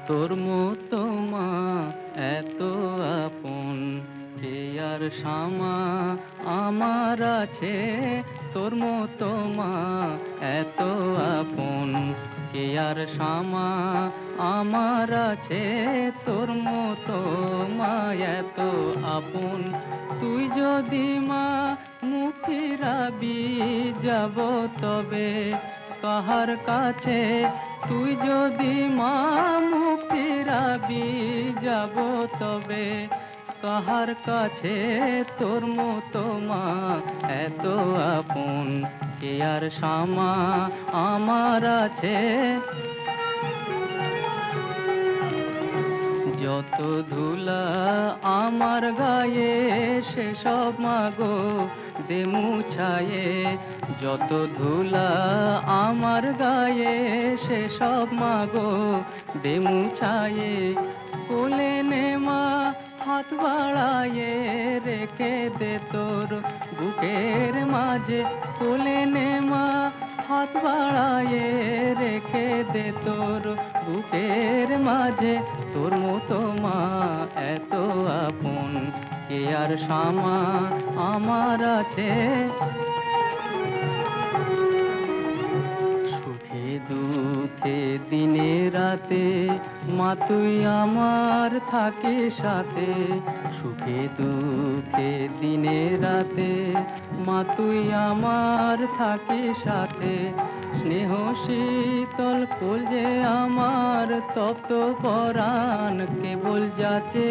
তোর মতো মা এত আপন কে আর শামা আমার আছে। তোর মতো মা এত আপন কে আর শামা আমার আছে। তোর মতো মা এত আপন। তুই যদি মা মুখ ফিরাবি যাব তবে কাহার কাছে। তুই যদি মা মুখ ফিরাবি যাব তবে কাহার কাছে। তোর মতো মা এত আপন কে আর শামা আমার আছে। যত ধুলা আমার গায়ে সেসব মাগো দে মুছায়ে। যত ধুলা আমার গায়ে সেসব মাগো দে মুছায়ে। কোলে নে মা হাত বাড়ায়ে রেখে দে তোর বুকের মাঝে। কোলে নে মা হাত বাড়ায়ে রেখে দে তোর বুকের মাঝে। তোর মতো মা এত আপন কে আর শামা আমার আছে। সুখে দুঃখে দিনে রাতে মা তুই আমার থাকিস সাথে। সুখে দুঃখে দিনে রাতে মা তুই আমার থাকিস সাথে। স্নেহ শীতল কোলে আমার তপ্ত পরাণ কেবল যাচে।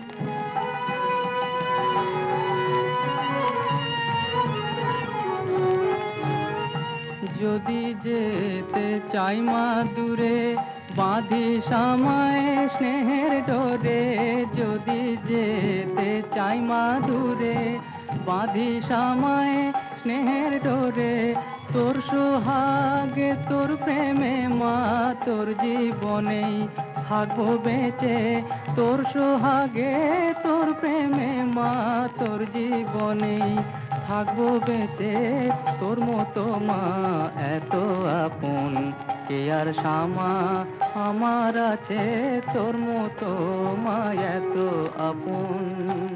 যদি যেতে চাই মা দূরে বাঁধিস আমায় স্নেহের ডোরে। যদি যেতে চাই মা দূরে বাঁধিস আমায় স্নেহের ডোরে। তোর সোহাগে তোর প্রেমে মা তোর জীবনেই থাকবো বেঁচে। তোর সোহাগে তোর প্রেমে মা তোর জীবনেই থাকবো বেঁচে। তোর মতো মা এত আপন কে আর শামা আমার আছে। তোর মতো মা এত আপন।